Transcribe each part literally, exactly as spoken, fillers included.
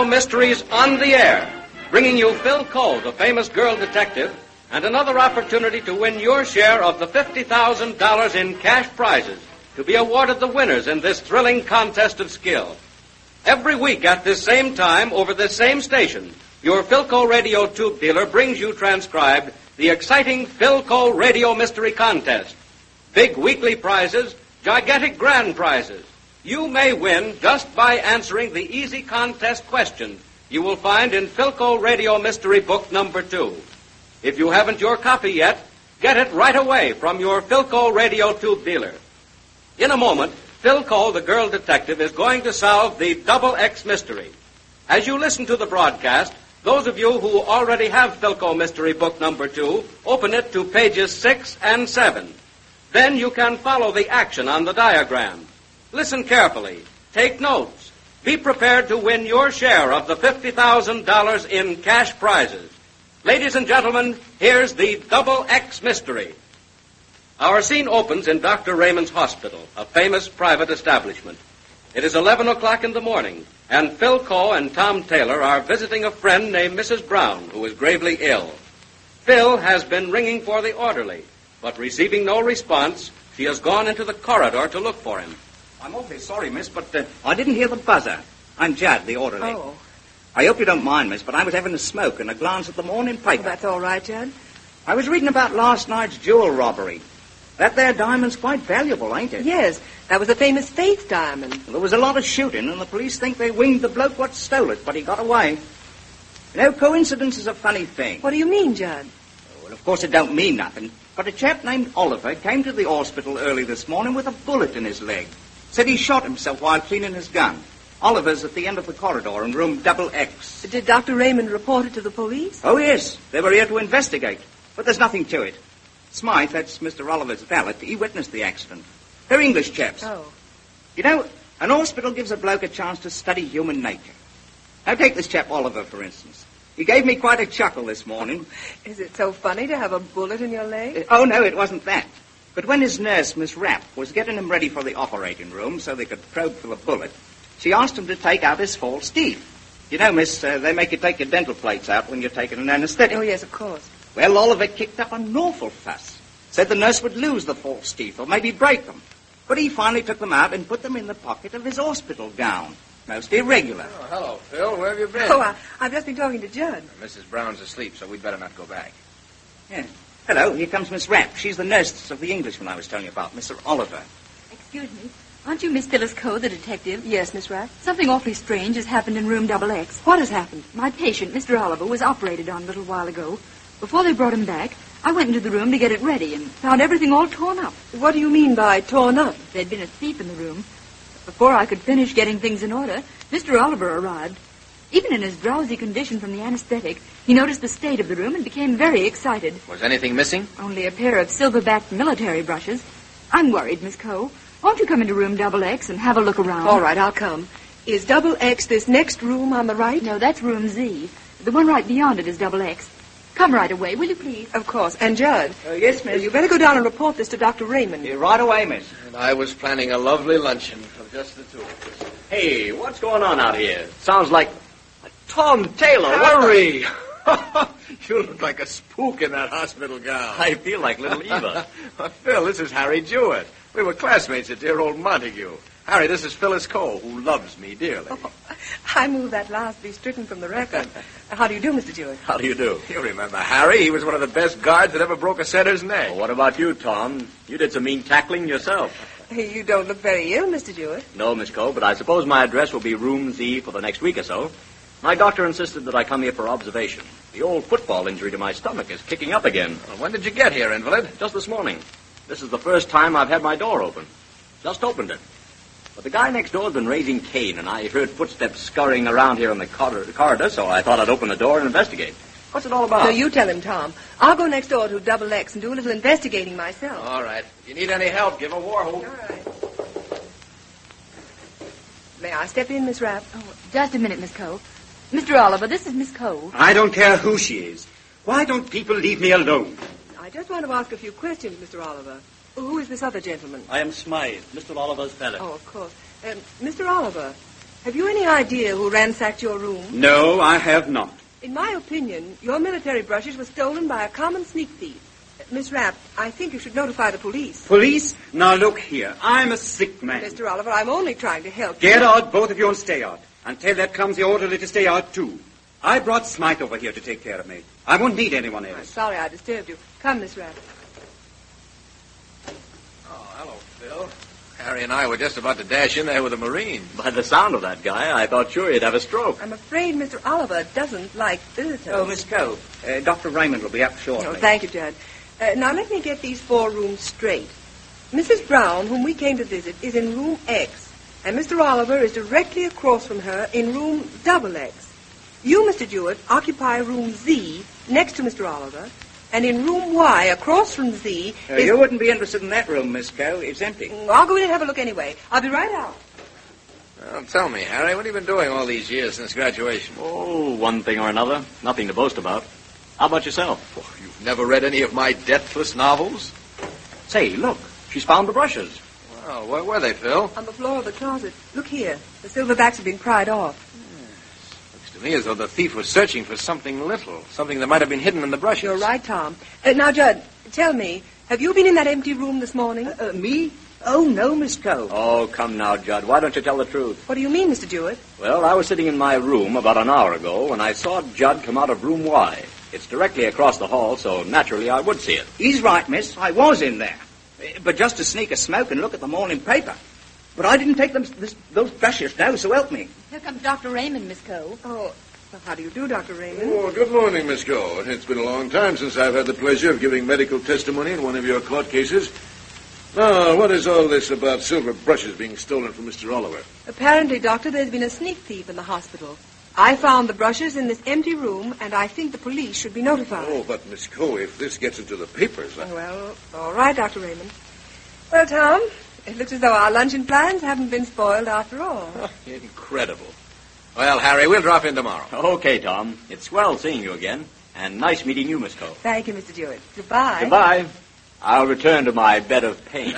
Mysteries on the air, bringing you Phil Cole, the famous girl detective, and another opportunity to win your share of the fifty thousand dollars in cash prizes to be awarded the winners in this thrilling contest of skill. Every week at this same time, over this same station, your Philco Radio tube dealer brings you transcribed the exciting Philco Radio Mystery Contest. Big weekly prizes, gigantic grand prizes. You may win just by answering the easy contest questions you will find in Philco Radio Mystery Book number two. If you haven't your copy yet, get it right away from your Philco Radio tube dealer. In a moment, Phil Cole, the girl detective, is going to solve the Double X mystery. As you listen to the broadcast, those of you who already have Philco Mystery Book number two, open it to pages six and seven. Then you can follow the action on the diagram. Listen carefully. Take notes. Be prepared to win your share of the fifty thousand dollars in cash prizes. Ladies and gentlemen, here's the Double X mystery. Our scene opens in Doctor Raymond's hospital, a famous private establishment. It is eleven o'clock in the morning, and Phil Coe and Tom Taylor are visiting a friend named Missus Brown, who is gravely ill. Phil has been ringing for the orderly, but receiving no response, she has gone into the corridor to look for him. I'm awfully sorry, miss, but uh, I didn't hear the buzzer. I'm Judd, the orderly. Oh. I hope you don't mind, miss, but I was having a smoke and a glance at the morning paper. Oh, that's all right, Judd. I was reading about last night's jewel robbery. That there diamond's quite valuable, ain't it? Yes, that was a famous Faith diamond. Well, there was a lot of shooting, and the police think they winged the bloke what stole it, but he got away. You know, coincidence is a funny thing. What do you mean, Judd? Oh, well, of course it don't mean nothing, but a chap named Oliver came to the hospital early this morning with a bullet in his leg. Said he shot himself while cleaning his gun. Oliver's at the end of the corridor in room double X. Did Doctor Raymond report it to the police? Oh, yes. They were here to investigate. But there's nothing to it. Smythe, that's Mister Oliver's valet, he witnessed the accident. They're English chaps. Oh. You know, an hospital gives a bloke a chance to study human nature. Now, take this chap Oliver, for instance. He gave me quite a chuckle this morning. Is it so funny to have a bullet in your leg? Uh, oh, no, it wasn't that. But when his nurse, Miss Rapp, was getting him ready for the operating room so they could probe for the bullet, she asked him to take out his false teeth. You know, miss, uh, they make you take your dental plates out when you're taking an anesthetic. Oh, yes, of course. Well, Oliver kicked up an awful fuss. Said the nurse would lose the false teeth or maybe break them. But he finally took them out and put them in the pocket of his hospital gown. Most irregular. Oh, hello, Phil. Where have you been? Oh, I, I've just been talking to Judd. Missus Brown's asleep, so we'd better not go back. Yeah. Hello, here comes Miss Rapp. She's the nurse of the Englishman I was telling you about, Mister Oliver. Excuse me. Aren't you Miss Phyllis Coe, the detective? Yes, Miss Rapp. Something awfully strange has happened in room double X. What has happened? My patient, Mister Oliver, was operated on a little while ago. Before they brought him back, I went into the room to get it ready and found everything all torn up. What do you mean by torn up? There'd been a thief in the room. But before I could finish getting things in order, Mister Oliver arrived. Even in his drowsy condition from the anesthetic, he noticed the state of the room and became very excited. Was anything missing? Only a pair of silver-backed military brushes. I'm worried, Miss Coe. Won't you come into room double X and have a look around? All right, I'll come. Is double X this next room on the right? No, that's room Z. The one right beyond it is double X. Come right away, will you please? Of course. And Judd? Uh, yes, miss. Well, you better go down and report this to Doctor Raymond. Yeah, right away, miss. And I was planning a lovely luncheon for just the two of us. Hey, what's going on out here? Sounds like Tom Taylor. Harry! You look like a spook in that hospital gown. I feel like little Eva. Well, Phil, this is Harry Jewett. We were classmates at dear old Montague. Harry, this is Phyllis Coe, who loves me dearly. Oh, I move that last be stricken from the record. How do you do, Mister Jewett? How do you do? You remember Harry? He was one of the best guards that ever broke a setter's neck. Well, what about you, Tom? You did some mean tackling yourself. You don't look very ill, Mister Jewett. No, Miss Coe, but I suppose my address will be room Z for the next week or so. My doctor insisted that I come here for observation. The old football injury to my stomach is kicking up again. Well, when did you get here, invalid? Just this morning. This is the first time I've had my door open. Just opened it. But the guy next door has been raising Cain, and I heard footsteps scurrying around here in the corridor, corridor, so I thought I'd open the door and investigate. What's it all about? No, you tell him, Tom. I'll go next door to double X and do a little investigating myself. All right. If you need any help, give a war whoop. All right. May I step in, Miss Rapp? Oh, just a minute, Miss Coe. Mister Oliver, this is Miss Coe. I don't care who she is. Why don't people leave me alone? I just want to ask a few questions, Mister Oliver. Who is this other gentleman? I am Smythe, Mister Oliver's valet. Oh, of course. Um, Mister Oliver, Have you any idea who ransacked your room? No, I have not. In my opinion, your military brushes were stolen by a common sneak thief. Uh, Miss Rapp, I think you should notify the police. Police? Now look here. I'm a sick man. Mister Oliver, I'm only trying to help Get you. out, both of you, and stay out. And tell that clumsy orderly to stay out, too. I brought Smythe over here to take care of me. I won't need anyone I'm else. sorry I disturbed you. Come, Miss Rapp. Oh, hello, Phil. Harry and I were just about to dash in there with a Marine. By the sound of that guy, I thought sure he'd have a stroke. I'm afraid Mister Oliver doesn't like visitors. Oh, Miss Cove, uh, Doctor Raymond will be up shortly. Oh, thank you, Judd. Uh, now, let me get these four rooms straight. Missus Brown, whom we came to visit, is in room X, and Mister Oliver is directly across from her in room double X. You, Mister Jewett, occupy room Z next to Mister Oliver, and in room Y, across from Z, Uh, is... you wouldn't be interested in that room, Miss Cove. It's empty. I'll go in and have a look anyway. I'll be right out. Well, tell me, Harry, what have you been doing all these years since graduation? Oh, one thing or another. Nothing to boast about. How about yourself? Oh, you've never read any of my deathless novels? Say, look. She's found the brushes. Well, where were they, Phil? On the floor of the closet. Look here. The silverbacks have been pried off. Looks to me as though the thief was searching for something little, something that might have been hidden in the brushes. You're right, Tom. Uh, now, Judd, tell me, have you been in that empty room this morning? Uh, uh, me? Oh, no, Miss Cove. Oh, come now, Judd. Why don't you tell the truth? What do you mean, Mister Jewett? Well, I was sitting in my room about an hour ago when I saw Judd come out of room Y. It's directly across the hall, so naturally I would see it. He's right, miss. I was in there. Uh, But just to sneak a smoke and look at the morning paper. But I didn't take them, this, those brushes, no, so help me. Here comes Doctor Raymond, Miss Cove. Oh, well, how do you do, Doctor Raymond? Oh, good morning, Miss Cole. It's been a long time since I've had the pleasure of giving medical testimony in one of your court cases. Now, what is all this about silver brushes being stolen from Mister Oliver? Apparently, Doctor, there's been a sneak thief in the hospital. I found the brushes in this empty room, and I think the police should be notified. Oh, but Miss Cole, if this gets into the papers... I... Well, all right, Doctor Raymond. Well, Tom, it looks as though our luncheon plans haven't been spoiled after all. Incredible. Well, Harry, we'll drop in tomorrow. Okay, Tom. It's swell seeing you again. And nice meeting you, Miss Cole. Thank you, Mister Jewett. Goodbye. Goodbye. I'll return to my bed of pain.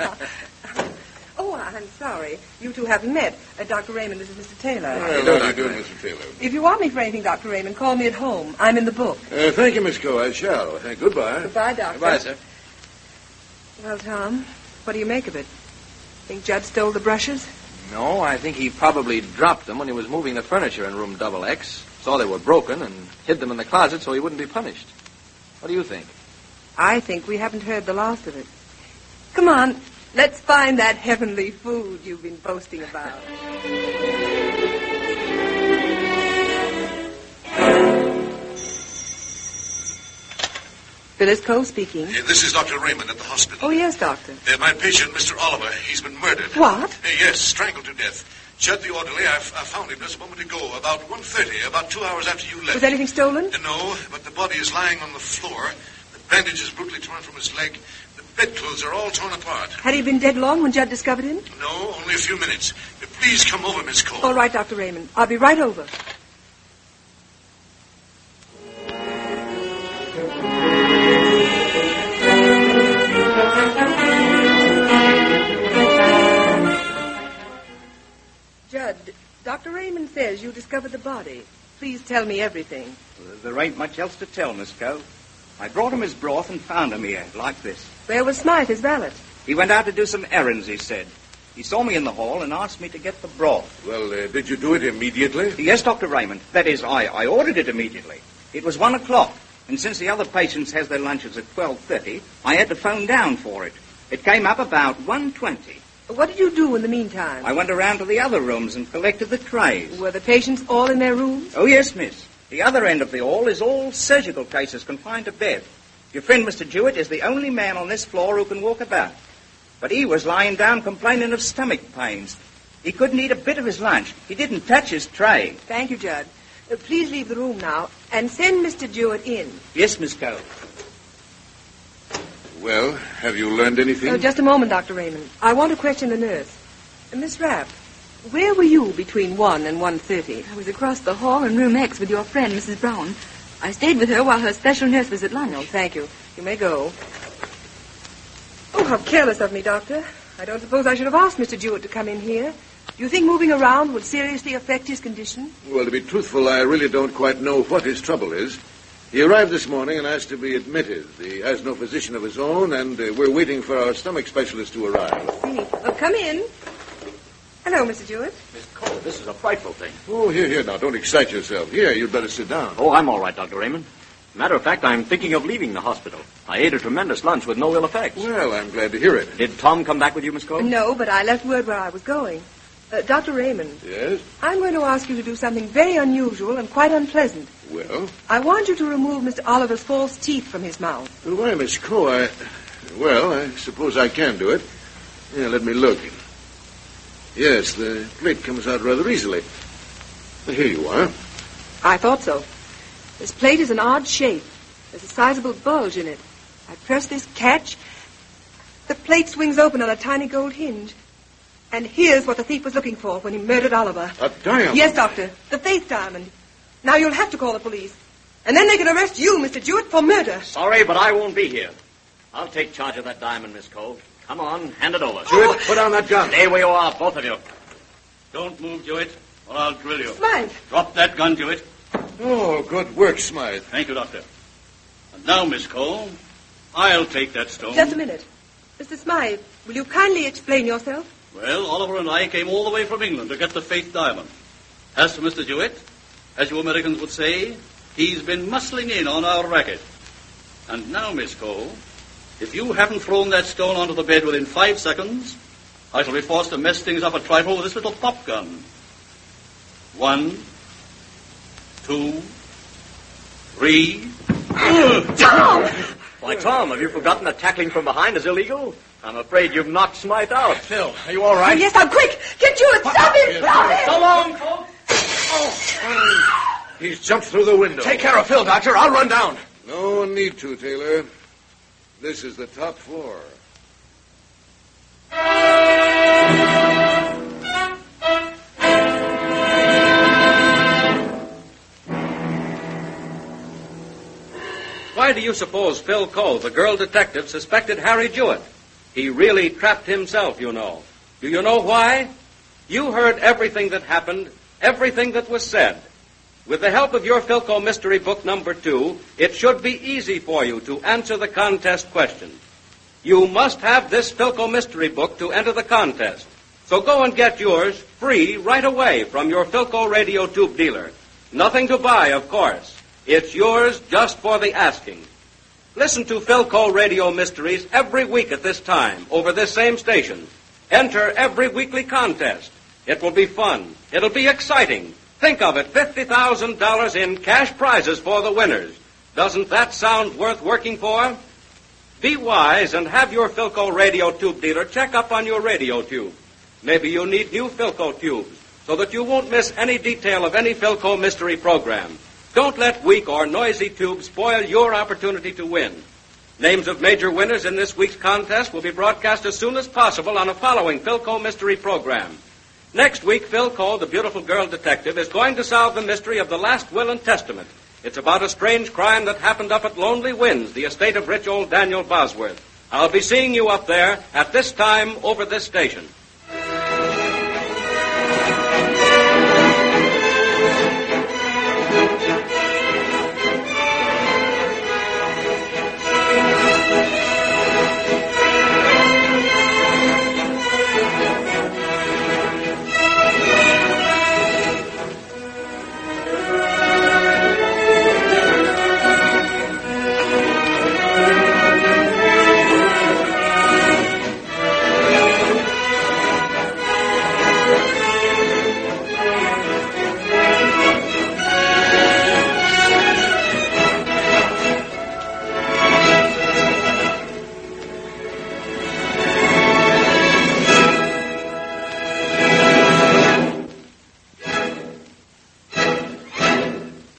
Oh, I'm sorry. You two haven't met. Uh, Doctor Raymond, this is Mister Taylor. Well, how do you do, Mister Taylor? If you want me for anything, Doctor Raymond, call me at home. I'm in the book. Uh, thank you, Miss Cole. I shall. Uh, goodbye. Goodbye, Doctor. Goodbye, sir. Well, Tom, what do you make of it? Think Judd stole the brushes? No, I think he probably dropped them when he was moving the furniture in room double X. Saw they were broken and hid them in the closet so he wouldn't be punished. What do you think? I think we haven't heard the last of it. Come on, let's find that heavenly food you've been boasting about. Phyllis Cole speaking. Uh, this is Doctor Raymond at the hospital. Oh, yes, Doctor. Uh, my patient, Mister Oliver, he's been murdered. What? Uh, yes, strangled to death. Judd the orderly, I, I found him just a moment ago, about one thirty, about two hours after you left. Was anything stolen? Uh, no, but the body is lying on the floor. The bandage is brutally torn from his leg. The bedclothes are all torn apart. Had he been dead long when Judd discovered him? No, only a few minutes. Uh, please come over, Miss Cole. All right, Doctor Raymond. I'll be right over. Judd, Doctor Raymond says you discovered the body. Please tell me everything. There ain't much else to tell, Miss Cove. I brought him his broth and found him here, like this. Where was Smythe, his valet? He went out to do some errands, he said. He saw me in the hall and asked me to get the broth. Well, uh, did you do it immediately? Yes, Doctor Raymond. That is, I, I ordered it immediately. It was one o'clock, and since the other patients has their lunches at twelve thirty, I had to phone down for it. It came up about one twenty. What did you do in the meantime? I went around to the other rooms and collected the trays. Were the patients all in their rooms? Oh, yes, miss. The other end of the hall is all surgical cases confined to bed. Your friend, Mister Jewett, is the only man on this floor who can walk about. But he was lying down complaining of stomach pains. He couldn't eat a bit of his lunch. He didn't touch his tray. Thank you, Judd. Uh, please leave the room now and send Mister Jewett in. Yes, Miss Cole. Well, have you learned anything? Oh, just a moment, Doctor Raymond. I want to question the nurse. Uh, Miss Rapp, where were you between one and one thirty? I was across the hall in room X with your friend, Missus Brown. I stayed with her while her special nurse was at lunch. No, thank you. You may go. Oh, how careless of me, Doctor. I don't suppose I should have asked Mister Jewett to come in here. Do you think moving around will seriously affect his condition? Well, to be truthful, I really don't quite know what his trouble is. He arrived this morning and asked to be admitted. He has no physician of his own, and uh, we're waiting for our stomach specialist to arrive. I see. Oh, come in. Hello, Mister Jewett. Miss Cole, this is a frightful thing. Oh, here, here, now, don't excite yourself. Here, you'd better sit down. Oh, I'm all right, Doctor Raymond. Matter of fact, I'm thinking of leaving the hospital. I ate a tremendous lunch with no ill effects. Well, I'm glad to hear it. Did Tom come back with you, Miss Cole? No, but I left word where I was going. Uh, Doctor Raymond. Yes? I'm going to ask you to do something very unusual and quite unpleasant. Well? I want you to remove Mister Oliver's false teeth from his mouth. Well, why, Miss Coe, I... Well, I suppose I can do it. Yeah, let me look. Yes, the plate comes out rather easily. Well, here you are. I thought so. This plate is an odd shape. There's a sizable bulge in it. I press this catch. The plate swings open on a tiny gold hinge. And here's what the thief was looking for when he murdered Oliver. A diamond? Yes, Doctor. The faith diamond. Now you'll have to call the police. And then they can arrest you, Mister Jewett, for murder. Sorry, but I won't be here. I'll take charge of that diamond, Miss Cole. Come on, hand it over. Jewett, put down that gun. Stay where you are, both of you. Don't move, Jewett, or I'll drill you. Smythe. Drop that gun, Jewett. Oh, good work, Smythe. Thank you, Doctor. And now, Miss Cole, I'll take that stone. Just a minute. Mister Smythe, will you kindly explain yourself? Well, Oliver and I came all the way from England to get the Faith Diamond. As for Mister Jewett, as you Americans would say, he's been muscling in on our racket. And now, Miss Cole, if you haven't thrown that stone onto the bed within five seconds, I shall be forced to mess things up a trifle with this little pop gun. One, two, three. Tom! Why, Tom, have you forgotten that tackling from behind is illegal? I'm afraid you've knocked Smythe out. Phil, are you all right? Oh, yes, I'm quick. Get Jewett. Stop him. Stop him. So long, folks. Oh, he's jumped through the window. Take care of Phil, Doctor. I'll run down. No need to, Taylor. This is the top floor. Why do you suppose Phil Cole, the girl detective, suspected Harry Jewett? He really trapped himself, you know. Do you know why? You heard everything that happened, everything that was said. With the help of your Philco Mystery Book number two, it should be easy for you to answer the contest question. You must have this Philco Mystery Book to enter the contest. So go and get yours free right away from your Philco radio tube dealer. Nothing to buy, of course. It's yours just for the asking. Listen to Philco Radio Mysteries every week at this time over this same station. Enter every weekly contest. It will be fun. It'll be exciting. Think of it, fifty thousand dollars in cash prizes for the winners. Doesn't that sound worth working for? Be wise and have your Philco radio tube dealer check up on your radio tube. Maybe you need new Philco tubes so that you won't miss any detail of any Philco mystery program. Don't let weak or noisy tubes spoil your opportunity to win. Names of major winners in this week's contest will be broadcast as soon as possible on a following Philco mystery program. Next week, Phil Cole, the beautiful girl detective, is going to solve the mystery of the last will and testament. It's about a strange crime that happened up at Lonely Winds, the estate of rich old Daniel Bosworth. I'll be seeing you up there at this time over this station.